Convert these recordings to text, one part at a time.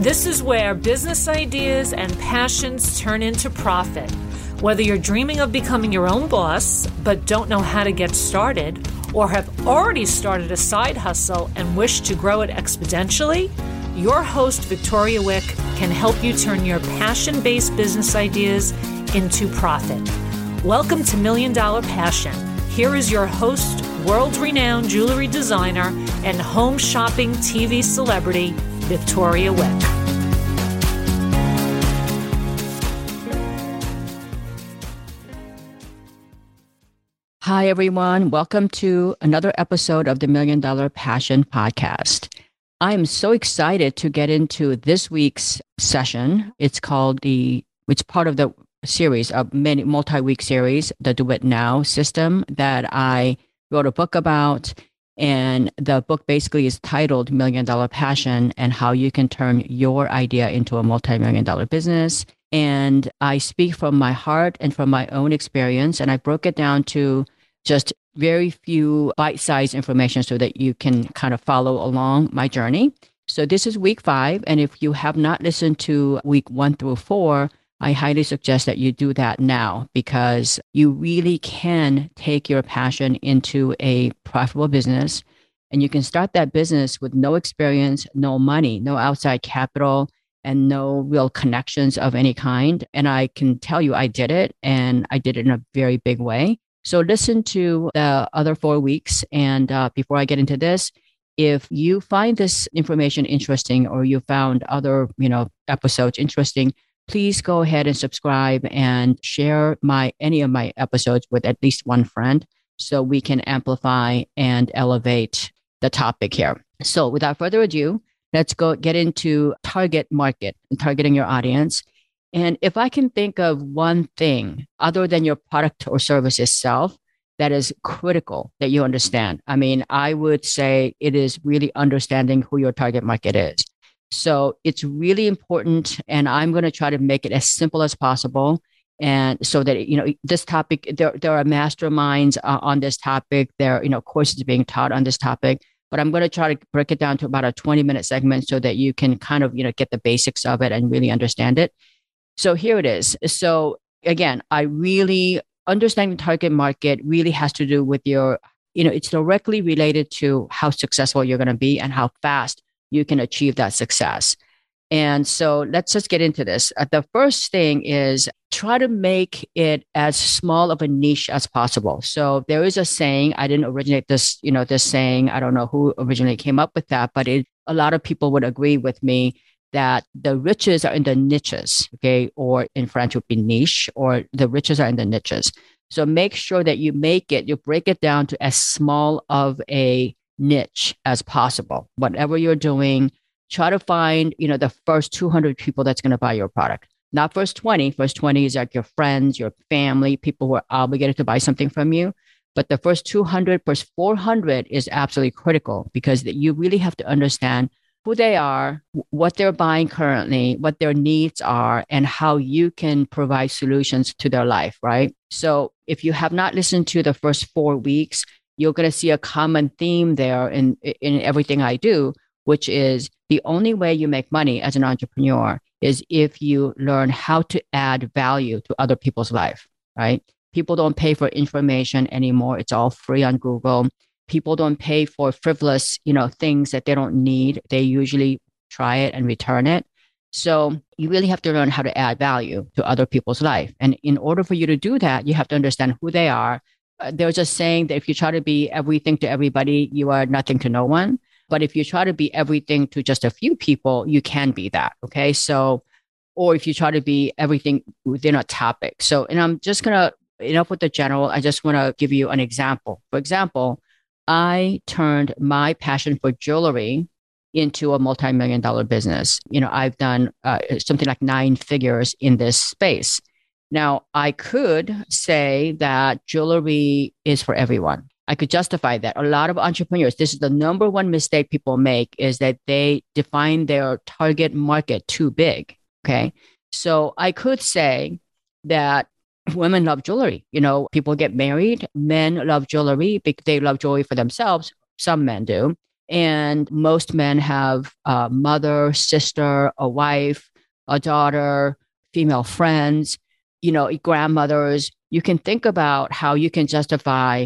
This is where business ideas and passions turn into profit. Whether you're dreaming of becoming your own boss but don't know how to get started, or have already started a side hustle and wish to grow it exponentially, your host, Victoria Wick, can help you turn your passion-based business ideas into profit. Welcome to Million Dollar Passion. Here is your host, world-renowned jewelry designer and home shopping TV celebrity, Victoria Wick. Hi, everyone. Welcome to another episode of the Million Dollar Passion Podcast. I am so excited to get into this week's session. It's part of the series of many multi-week series, the Do It Now system that I wrote a book about. And the book basically is titled Million Dollar Passion and how you can turn your idea into a multi-million dollar business. And I speak from my heart and from my own experience. And I broke it down to just very few bite-sized information so that you can kind of follow along my journey. So this is week 5. And if you have not listened to week 1 through 4, I highly suggest that you do that now, because you really can take your passion into a profitable business. And you can start that business with no experience, no money, no outside capital, and no real connections of any kind. And I can tell you I did it, and I did it in a very big way. So listen to the other 4 weeks. And before I get into this, if you find this information interesting, or you found other, episodes interesting, please go ahead and subscribe and share any of my episodes with at least one friend so we can amplify and elevate the topic here. So without further ado, let's get into target market and targeting your audience. And if I can think of one thing other than your product or service itself that is critical that you understand, I would say it is really understanding who your target market is. So it's really important, and I'm going to try to make it as simple as possible. And so that, this topic, there are masterminds on this topic. There are, courses being taught on this topic, but I'm going to try to break it down to about a 20-minute segment so that you can kind of, get the basics of it and really understand it. So here it is. So again, I really understanding the target market really has to do with your, it's directly related to how successful you're going to be and how fast you can achieve that success. And so let's just get into this. The first thing is try to make it as small of a niche as possible. So there is a saying, I didn't originate this, this saying, I don't know who originally came up with that, but a lot of people would agree with me that the riches are in the niches, okay? Or in French would be niche, or the riches are in the niches. So make sure that you break it down to as small of a niche as possible. Whatever you're doing, try to find, the first 200 people that's going to buy your product. Not first 20. First 20 is like your friends, your family, people who are obligated to buy something from you. But the first 200, first 400 is absolutely critical, because you really have to understand who they are, what they're buying currently, what their needs are, and how you can provide solutions to their life, right? So if you have not listened to the first 4 weeks, you're going to see a common theme there in everything I do, which is the only way you make money as an entrepreneur is if you learn how to add value to other people's life, right? People don't pay for information anymore. It's all free on Google. People don't pay for frivolous, things that they don't need. They usually try it and return it. So you really have to learn how to add value to other people's life. And in order for you to do that, you have to understand who they are. There's a saying that if you try to be everything to everybody, you are nothing to no one. But if you try to be everything to just a few people, you can be that. Okay. So, or if you try to be everything within a topic. So, and I'm just going to, enough with the general, I just want to give you an example. For example, I turned my passion for jewelry into a multi-million dollar business. I've done something like 9 figures in this space. Now, I could say that jewelry is for everyone. I could justify that. A lot of entrepreneurs, this is the number one mistake people make, is that they define their target market too big. Okay. So I could say that women love jewelry. People get married. Men love jewelry because they love jewelry for themselves. Some men do. And most men have a mother, sister, a wife, a daughter, female friends, grandmothers. You can think about how you can justify,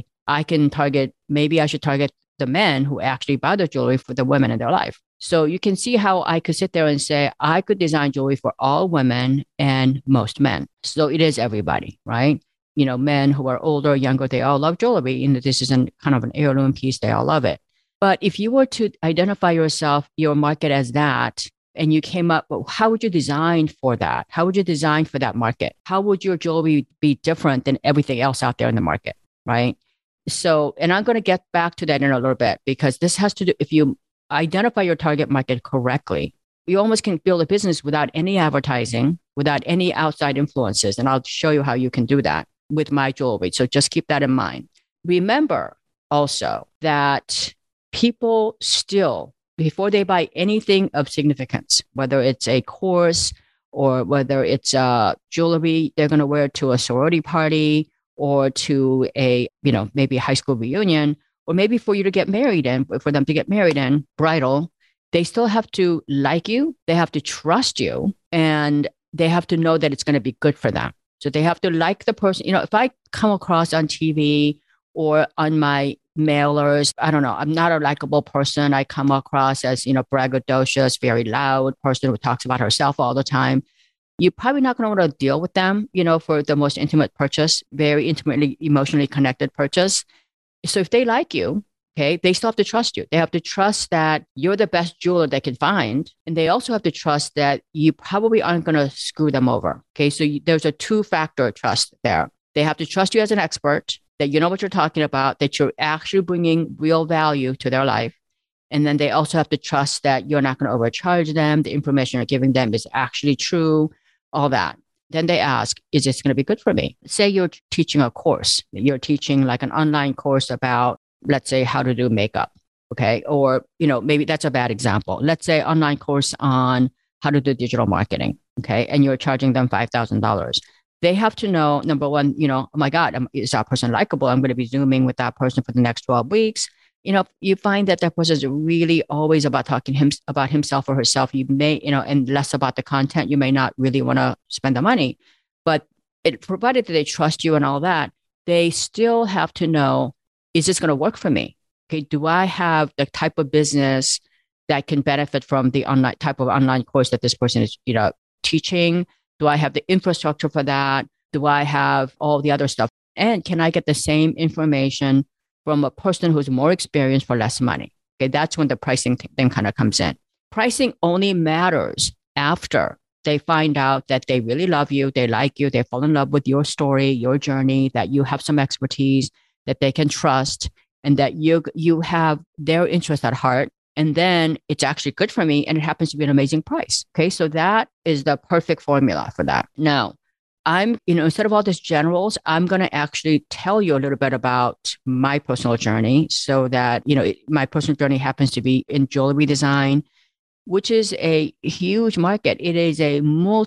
maybe I should target the men who actually buy the jewelry for the women in their life. So you can see how I could sit there and say, I could design jewelry for all women and most men. So it is everybody, right? Men who are older, younger, they all love jewelry. This is kind of an heirloom piece. They all love it. But if you were to identify your market as that, and you came up, well, how would you design for that? How would you design for that market? How would your jewelry be different than everything else out there in the market, right? So, and I'm going to get back to that in a little bit, because this has to do, if you identify your target market correctly, you almost can build a business without any advertising, without any outside influences. And I'll show you how you can do that with my jewelry. So just keep that in mind. Remember also that people still, before they buy anything of significance, whether it's a course or whether it's jewelry they're going to wear to a sorority party or to a, maybe a high school reunion, or maybe for you to get married in, for them to get married in, bridal, they still have to like you, they have to trust you, and they have to know that it's going to be good for them. So they have to like the person. If I come across on TV or on my mailers, I don't know, I'm not a likable person. I come across as, braggadocious, very loud person who talks about herself all the time. You're probably not going to want to deal with them, for the most intimate purchase, very intimately, emotionally connected purchase. So if they like you, okay, they still have to trust you. They have to trust that you're the best jeweler they can find. And they also have to trust that you probably aren't going to screw them over. Okay, so there's a two-factor trust there. They have to trust you as an expert, that you know what you're talking about, that you're actually bringing real value to their life. And then they also have to trust that you're not going to overcharge them. The information you're giving them is actually true, all that. Then they ask, is this going to be good for me? Say you're teaching a course. You're teaching like an online course about, let's say, how to do makeup. Okay. Or, maybe that's a bad example. Let's say online course on how to do digital marketing. Okay. And you're charging them $5,000. They have to know, number one, oh my God, is that person likable? I'm going to be Zooming with that person for the next 12 weeks. You find that person is really always about talking about himself or herself. You may, and less about the content. You may not really want to spend the money, but provided that they trust you and all that, they still have to know, is this going to work for me? Okay. Do I have the type of business that can benefit from the online course that this person is, teaching? Do I have the infrastructure for that? Do I have all the other stuff? And can I get the same information from a person who's more experienced for less money? Okay, that's when the pricing thing kind of comes in. Pricing only matters after they find out that they really love you, they like you, they fall in love with your story, your journey, that you have some expertise, that they can trust, and that you have their interest at heart. And then it's actually good for me, and it happens to be an amazing price. Okay, so that is the perfect formula for that. Now, I'm, instead of all these generals, I'm going to actually tell you a little bit about my personal journey, so that, my personal journey happens to be in jewelry design, which is a huge market. It is a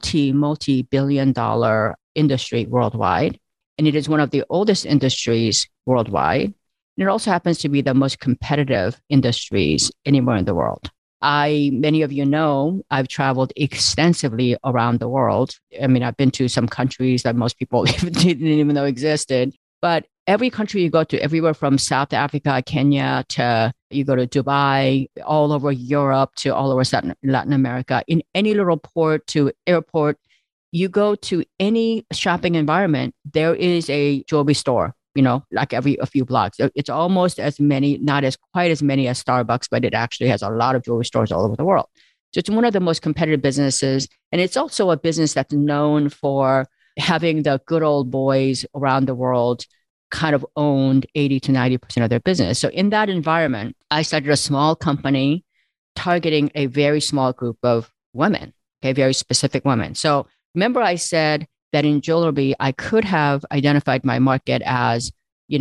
multi-billion-dollar industry worldwide, and it is one of the oldest industries worldwide. And it also happens to be the most competitive industries anywhere in the world. Many of you know, I've traveled extensively around the world. I mean, I've been to some countries that most people didn't even know existed. But every country you go to, everywhere from South Africa, Kenya, to you go to Dubai, all over Europe, to all over Latin America, in any little port to airport, you go to any shopping environment, there is a jewelry store. Like a few blocks. It's almost as many, not as quite as many as Starbucks, but it actually has a lot of jewelry stores all over the world. So it's one of the most competitive businesses. And it's also a business that's known for having the good old boys around the world kind of owned 80 to 90% of their business. So in that environment, I started a small company targeting a very small group of women, okay, very specific women. So remember I said that in jewelry, I could have identified my market as,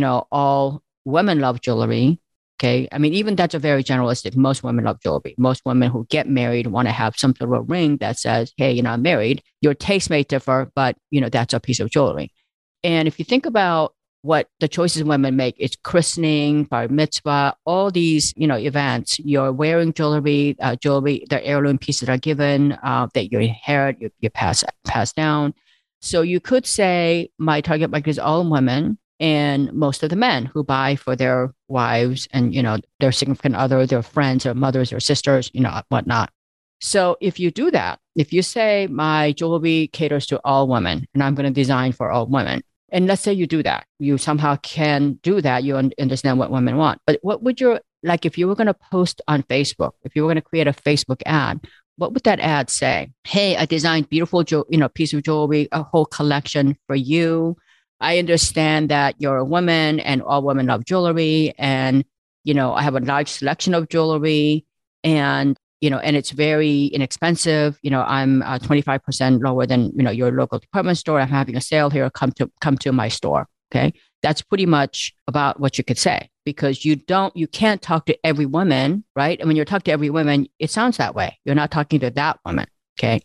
all women love jewelry. Okay. I mean, even that's a very generalistic. Most women love jewelry. Most women who get married want to have some sort of a ring that says, hey, I'm married. Your taste may differ, but, that's a piece of jewelry. And if you think about what the choices women make is christening, bar mitzvah, all these, events. You're wearing jewelry, the heirloom pieces are given, that you inherit, you pass down. So you could say my target market is all women and most of the men who buy for their wives and, their significant other, their friends, their mothers, their sisters, whatnot. So if you do that, if you say my jewelry caters to all women and I'm going to design for all women, and let's say you do that, you somehow can do that, you understand what women want. But what would like if you were going to post on Facebook, if you were going to create a Facebook ad, what would that ad say? Hey, I designed beautiful, piece of jewelry, a whole collection for you. I understand that you're a woman and all women love jewelry. And, I have a large selection of jewelry and, and it's very inexpensive. I'm 25% lower than, your local department store. I'm having a sale here. Come to my store. Okay. That's pretty much about what you could say because you can't talk to every woman, right? And when you're talking to every woman, it sounds that way. You're not talking to that woman. Okay.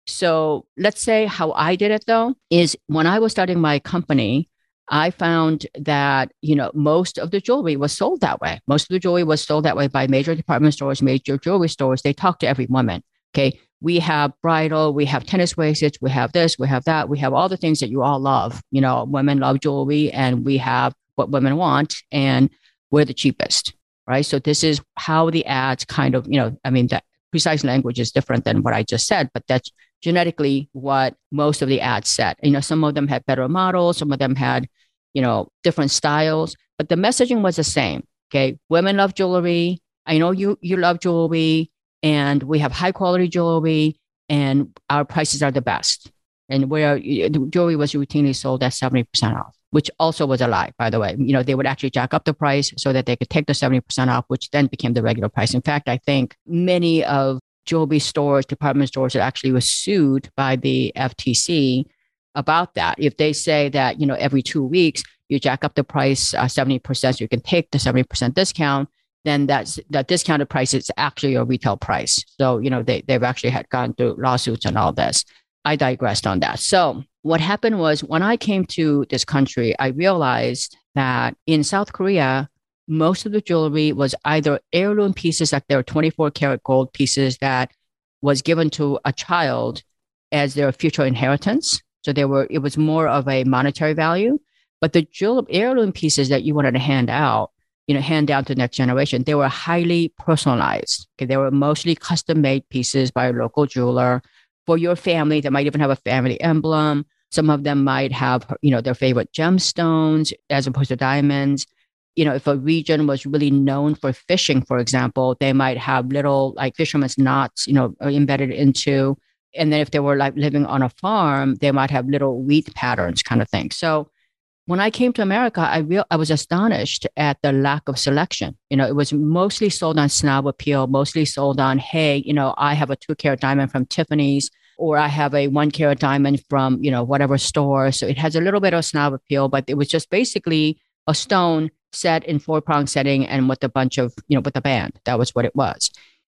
So let's say how I did it though, is when I was starting my company, I found that, most of the jewelry was sold that way. Most of the jewelry was sold that way by major department stores, major jewelry stores. They talk to every woman. Okay. We have bridal, we have tennis bracelets, we have this, we have that, we have all the things that you all love. Women love jewelry and we have what women want and we're the cheapest, right? So this is how the ads kind of, the precise language is different than what I just said, but that's genetically what most of the ads said. Some of them had better models, some of them had, different styles, but the messaging was the same. Okay. Women love jewelry. I know you love jewelry and we have high quality jewelry and our prices are the best. And where the jewelry was routinely sold at 70% off, which also was a lie, by the way. They would actually jack up the price so that they could take the 70% off, which then became the regular price. In fact, I think many of jewelry stores, department stores that actually was sued by the FTC about that. If they say that, every 2 weeks you jack up the price 70%, so you can take the 70% discount, then that discounted price is actually your retail price. So, they've actually had gone through lawsuits and all this. I digressed on that. So what happened was when I came to this country, I realized that in South Korea, most of the jewelry was either heirloom pieces, like there were 24 karat gold pieces that was given to a child as their future inheritance. So it was more of a monetary value, but the heirloom pieces that you wanted to hand out, hand down to the next generation, they were highly personalized. Okay, they were mostly custom made pieces by a local jeweler for your family. They might even have a family emblem. Some of them might have, their favorite gemstones as opposed to diamonds. If a region was really known for fishing, for example, they might have little like fisherman's knots, embedded into. And then if they were like living on a farm, they might have little wheat patterns kind of thing. So when I came to America, I was astonished at the lack of selection. It was mostly sold on snob appeal, mostly sold on, hey, I have a 2-carat diamond from Tiffany's, or I have a 1-carat diamond from, whatever store. So it has a little bit of snob appeal, but it was just basically a stone set in 4-prong setting and with a bunch of, with a band. That was what it was.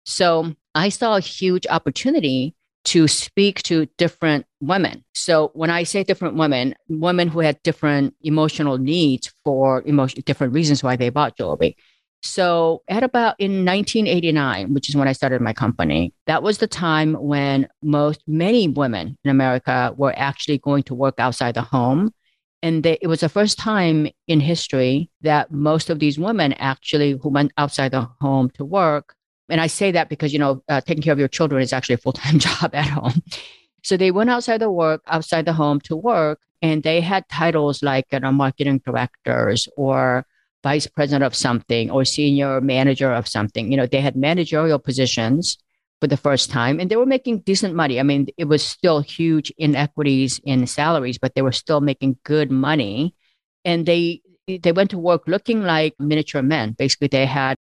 So I saw a huge opportunity to speak to different women. So when I say different women who had different emotional needs for different reasons why they bought jewelry. So at about in 1989, which is when I started my company, that was the time when many women in America were actually going to work outside the home. And it was the first time in history that most of these women actually who went outside the home to work. And I say that because, taking care of your children is actually a full-time job at home. So they went outside the home to work, and they had titles like marketing directors or vice president of something or senior manager of something. They had managerial positions for the first time, and they were making decent money. I mean, it was still huge inequities in salaries, but they were still making good money. And they went to work looking like miniature men. Basically,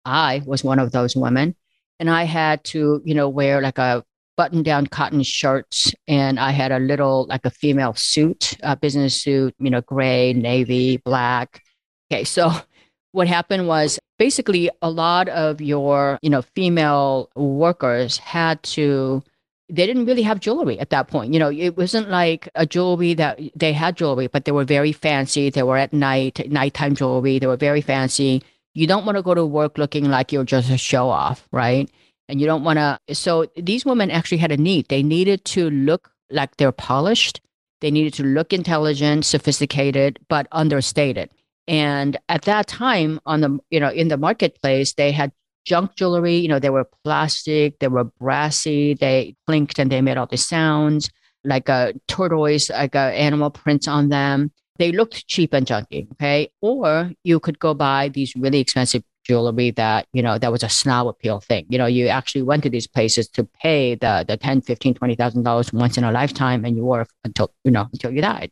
I was one of those women. And I had to, wear like a button-down cotton shirts. And I had a little, like a female suit, a business suit, gray, navy, black. Okay. So what happened was basically a lot of your, female workers had to they didn't really have jewelry at that point. It wasn't like a jewelry that they had jewelry, but they were very fancy. They were at nighttime jewelry. They were very fancy. You don't want to go to work looking like you're just a show off, right? And you don't want to. So these women actually had a need. They needed to look like they're polished. They needed to look intelligent, sophisticated, but understated. And at that time in the marketplace, they had junk jewelry. They were plastic, they were brassy, they clinked and they made all the sounds like a tortoise, like animal prints on them. They looked cheap and junky. Okay. Or you could go buy these really expensive jewelry that was a snob appeal thing. You actually went to these places to pay the 10, 15, $20,000 once in a lifetime, and you wore it until you died.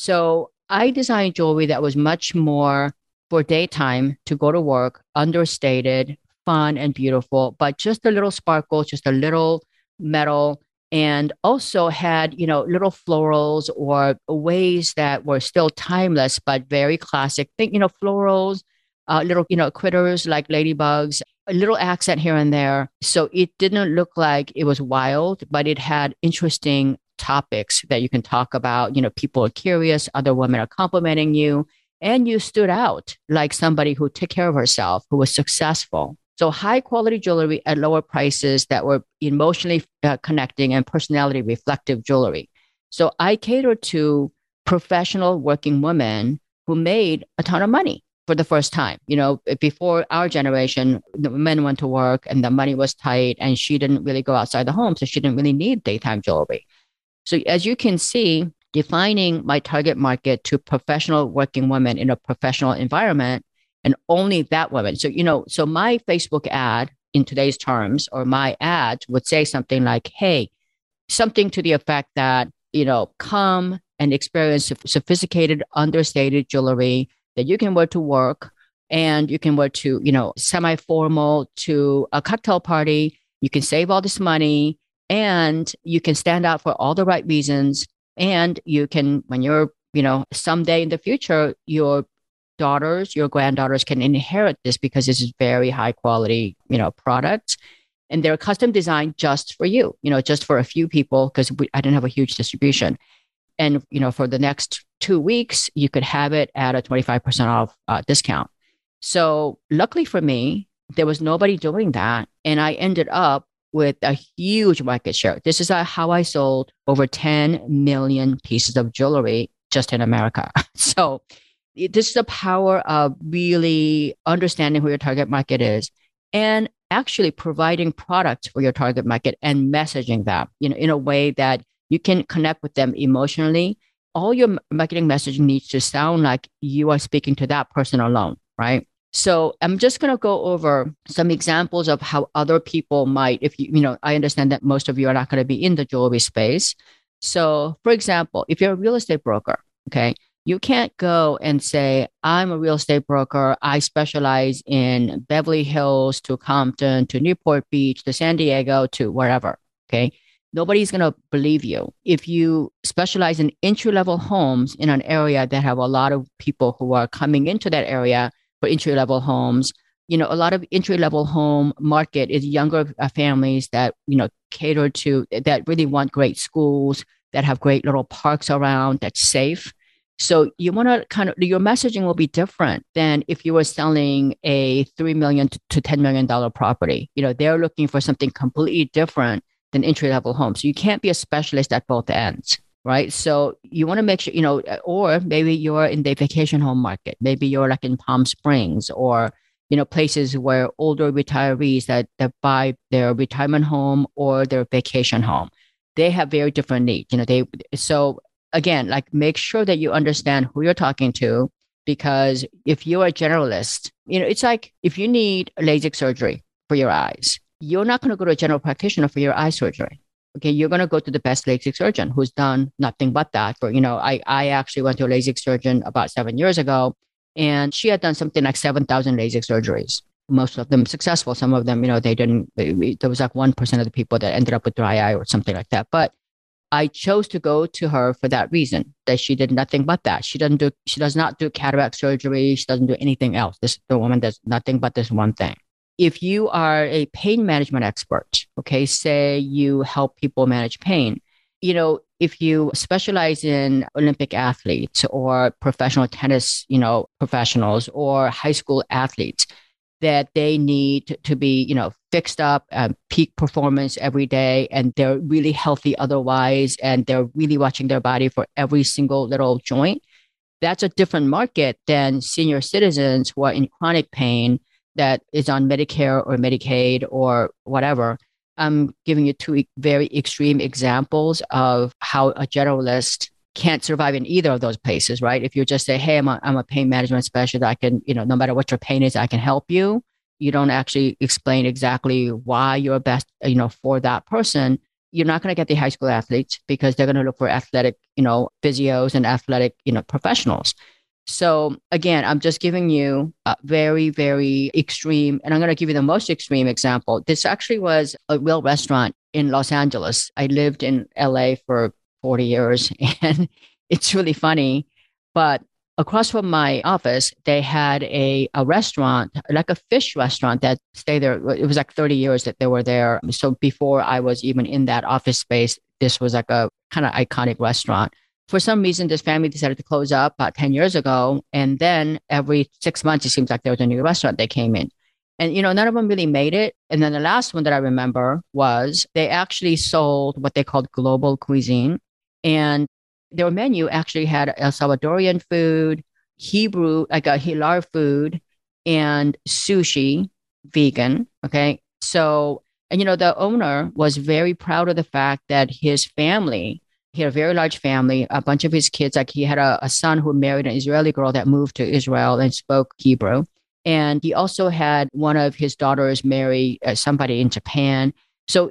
So I designed jewelry that was much more for daytime, to go to work, understated, fun and beautiful, but just a little sparkle, just a little metal, and also had, little florals or ways that were still timeless, but very classic. Think, florals, little, critters like ladybugs, a little accent here and there. So it didn't look like it was wild, but it had interesting topics that you can talk about. People are curious, other women are complimenting you, and you stood out like somebody who took care of herself, who was successful. So high quality jewelry at lower prices that were emotionally connecting and personality reflective jewelry. So I catered to professional working women who made a ton of money for the first time. Before our generation, the men went to work and the money was tight, and she didn't really go outside the home. So she didn't really need daytime jewelry. So as you can see, defining my target market to professional working women in a professional environment, and only that woman. So my Facebook ad in today's terms, or my ad would say something like, hey, something to the effect that, come and experience sophisticated, understated jewelry that you can wear to work, and you can wear to, semi-formal, to a cocktail party. You can save all this money, and you can stand out for all the right reasons. And you can, when you're, someday in the future, your daughters, your granddaughters can inherit this, because this is very high quality, products. And they're custom designed just for you, just for a few people, because I didn't have a huge distribution. And, for the next 2 weeks, you could have it at a 25% off discount. So luckily for me, there was nobody doing that. And I ended up with a huge market share. This is how I sold over 10 million pieces of jewelry just in America. So this is the power of really understanding who your target market is, and actually providing products for your target market and messaging them, in a way that you can connect with them emotionally. All your marketing messaging needs to sound like you are speaking to that person alone, right? So I'm just going to go over some examples of how other people might, if I understand that most of you are not going to be in the jewelry space. So for example, if you're a real estate broker, okay, you can't go and say, I'm a real estate broker. I specialize in Beverly Hills to Compton to Newport Beach to San Diego to wherever. Okay. Nobody's going to believe you. If you specialize in entry-level homes in an area that have a lot of people who are coming into that area for entry-level homes, a lot of entry-level home market is younger families that, cater to, that really want great schools, that have great little parks around, that's safe. So you want to your messaging will be different than if you were selling a $3 million to $10 million property. They're looking for something completely different than entry-level homes. So you can't be a specialist at both ends, right? So you want to make sure, or maybe you're in the vacation home market. Maybe you're like in Palm Springs, or, places where older retirees that buy their retirement home or their vacation home, they have very different needs. So again, like, make sure that you understand who you're talking to, because if you're a generalist, it's like if you need LASIK surgery for your eyes, you're not going to go to a general practitioner for your eye surgery. Okay, you're going to go to the best LASIK surgeon who's done nothing but that. For, I actually went to a LASIK surgeon about 7 years ago, and she had done something like 7,000 LASIK surgeries. Most of them successful. Some of them, there was like 1% of the people that ended up with dry eye or something like that. But I chose to go to her for that reason, that she did nothing but that. She does not do cataract surgery. She doesn't do anything else. The woman does nothing but this one thing. if you are a pain management expert, okay, say you help people manage pain, if you specialize in Olympic athletes or professional tennis, professionals or high school athletes, that they need to be, fixed up, peak performance every day, and they're really healthy otherwise, and they're really watching their body for every single little joint. That's a different market than senior citizens who are in chronic pain that is on Medicare or Medicaid or whatever. I'm giving you two very extreme examples of how a generalist can't survive in either of those places, right? If you just say, hey, I'm a pain management specialist, I can, no matter what your pain is, I can help you. You don't actually explain exactly why you're best, for that person. You're not going to get the high school athletes because they're going to look for athletic, physios and athletic, professionals. So again, I'm just giving you a very, very extreme, and I'm going to give you the most extreme example. This actually was a real restaurant in Los Angeles. I lived in LA for 40 years and it's really funny, but across from my office, they had a restaurant, like a fish restaurant that stayed there. It was like 30 years that they were there. So before I was even in that office space, this was like a kind of iconic restaurant. For some reason, this family decided to close up about 10 years ago. And then every 6 months, it seems like there was a new restaurant that came in. And, none of them really made it. And then the last one that I remember was they actually sold what they called global cuisine. And their menu actually had El Salvadorian food, Hebrew, like a Hilar food, and sushi, vegan. Okay. So, and, the owner was very proud of the fact that his family, he had a very large family, a bunch of his kids, like he had a son who married an Israeli girl that moved to Israel and spoke Hebrew. And he also had one of his daughters marry somebody in Japan. So,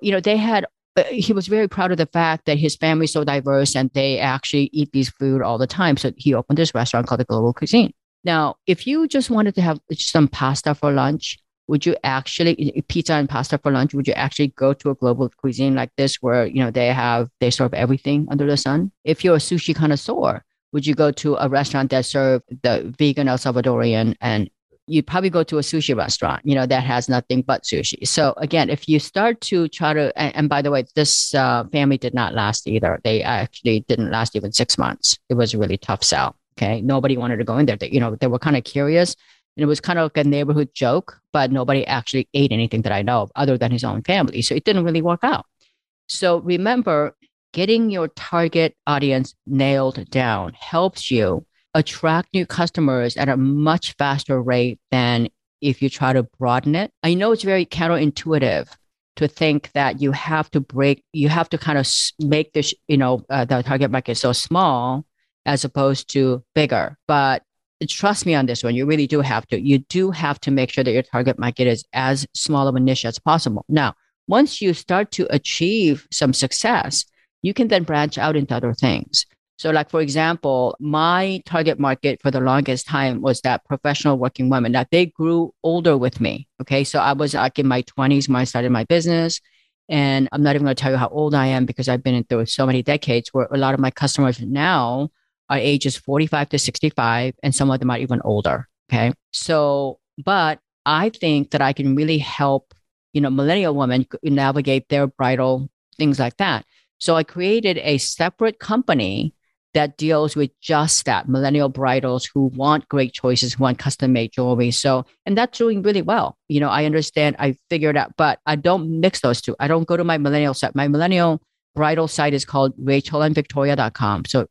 he was very proud of the fact that his family's so diverse and they actually eat these food all the time. So he opened this restaurant called the Global Cuisine. Now, if you just wanted to have some pasta for lunch, would you actually, pizza and pasta for lunch, would you actually go to a global cuisine like this where, they serve everything under the sun? If you're a sushi connoisseur, would you go to a restaurant that served the vegan El Salvadorian, and you'd probably go to a sushi restaurant, that has nothing but sushi. So again, if you start to try to, and by the way, this family did not last either. They actually didn't last even 6 months. It was a really tough sell. Okay. Nobody wanted to go in there. They were kind of curious. And it was kind of like a neighborhood joke, but nobody actually ate anything that I know of other than his own family. So it didn't really work out. So remember, getting your target audience nailed down helps you attract new customers at a much faster rate than if you try to broaden it. I know it's very counterintuitive to think that you have to kind of make this, the target market so small as opposed to bigger. But trust me on this one, you really do have to. You do have to make sure that your target market is as small of a niche as possible. Now, once you start to achieve some success, you can then branch out into other things. So like, for example, my target market for the longest time was that professional working women. Now they grew older with me. Okay. So I was like in my 20s when I started my business. And I'm not even going to tell you how old I am because I've been through so many decades where a lot of my customers now are ages 45 to 65, and some of them are even older. Okay. So, but I think that I can really help, millennial women navigate their bridal, things like that. So I created a separate company that deals with just that, millennial bridals who want great choices, who want custom made jewelry. So, and that's doing really well. I understand, I figured out, but I don't mix those two. I don't go to my millennial site. My millennial bridal site is called rachelandvictoria.com. So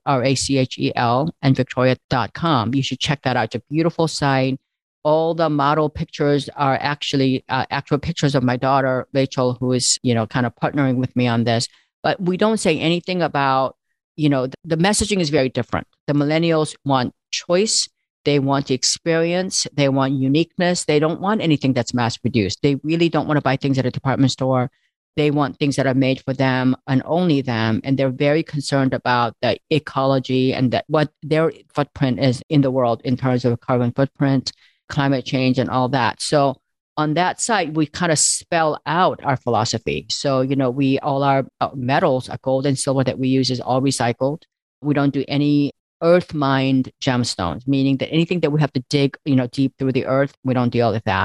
RACHEL and Victoria.com. You should check that out. It's a beautiful site. All the model pictures are actually actual pictures of my daughter, Rachel, who is, kind of partnering with me on this. But we don't say anything about, the messaging is very different. The millennials want choice. They want experience. They want uniqueness. They don't want anything that's mass produced. They really don't want to buy things at a department store. They want things that are made for them and only them. And they're very concerned about the ecology and that what their footprint is in the world in terms of carbon footprint, climate change, and all that. So on that site, we kind of spell out our philosophy. So, all our metals, our gold and silver that we use is all recycled. We don't do any earth mined gemstones, meaning that anything that we have to dig, deep through the earth, we don't deal with that.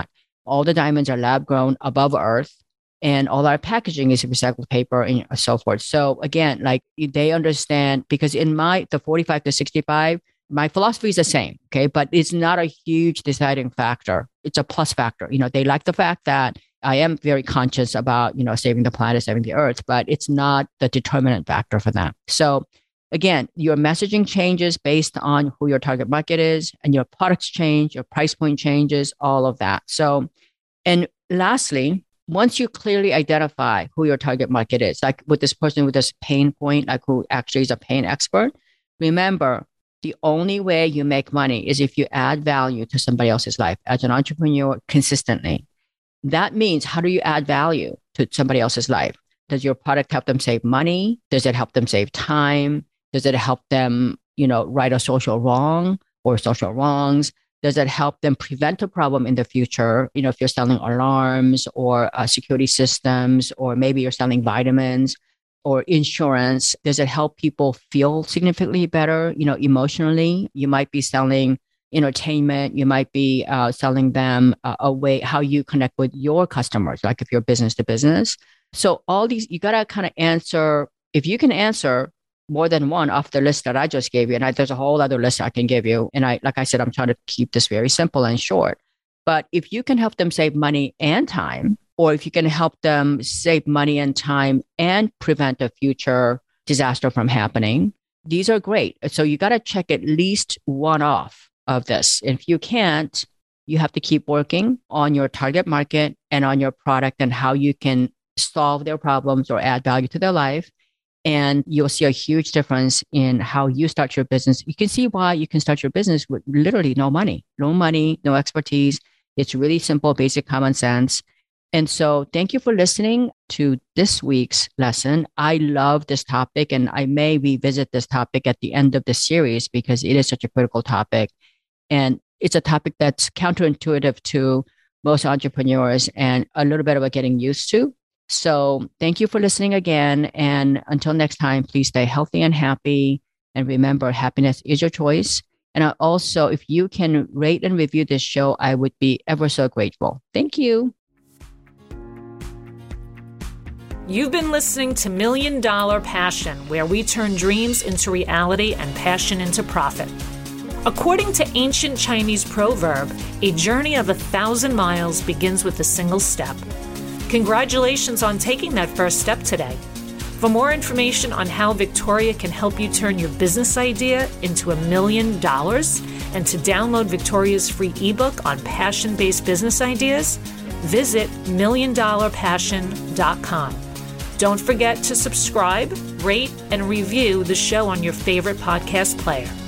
all the diamonds are lab grown above earth, and all our packaging is recycled paper and so forth. So again, like they understand, because in the 45 to 65, my philosophy is the same, okay? But it's not a huge deciding factor. It's a plus factor. They like the fact that I am very conscious about, saving the planet, saving the earth, but it's not the determinant factor for them. So again, your messaging changes based on who your target market is, and your products change, your price point changes, all of that. So, and lastly, once you clearly identify who your target market is, like with this person with this pain point, like who actually is a pain expert, remember, the only way you make money is if you add value to somebody else's life as an entrepreneur consistently. That means, how do you add value to somebody else's life? Does your product help them save money? Does it help them save time? Does it help them, right a social wrong or social wrongs? Does it help them prevent a problem in the future? If you're selling alarms or security systems, or maybe you're selling vitamins or insurance, does it help people feel significantly better, emotionally? You might be selling entertainment. You might be selling them a way how you connect with your customers, like if you're business to business. So all these, you got to kind of answer, if you can answer more than one off the list that I just gave you, and there's a whole other list I can give you. And like I said, I'm trying to keep this very simple and short. But if you can help them save money and time, or if you can help them save money and time and prevent a future disaster from happening, these are great. So you got to check at least one off of this. If you can't, you have to keep working on your target market and on your product and how you can solve their problems or add value to their life. And you'll see a huge difference in how you start your business. You can see why you can start your business with literally no money, no expertise. It's really simple, basic common sense. And so thank you for listening to this week's lesson. I love this topic, and I may revisit this topic at the end of the series because it is such a critical topic. And it's a topic that's counterintuitive to most entrepreneurs and a little bit about getting used to. So thank you for listening again. And until next time, please stay healthy and happy. And remember, happiness is your choice. And also, if you can rate and review this show, I would be ever so grateful. Thank you. You've been listening to $1 Million Passion, where we turn dreams into reality and passion into profit. According to ancient Chinese proverb, a journey of 1,000 miles begins with a single step. Congratulations on taking that first step today. For more information on how Victoria can help you turn your business idea into $1 million and to download Victoria's free ebook on passion-based business ideas, visit $1,000,000passion.com. Don't forget to subscribe, rate, and review the show on your favorite podcast player.